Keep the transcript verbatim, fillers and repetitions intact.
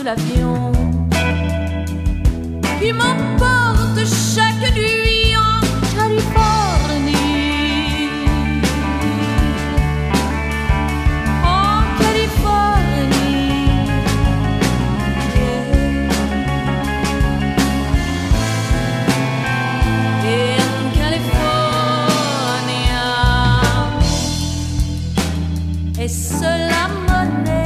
de l'avion qui m'emporte chaque nuit en Californie. En Californie. Yeah. In California. Et c'est la monnaie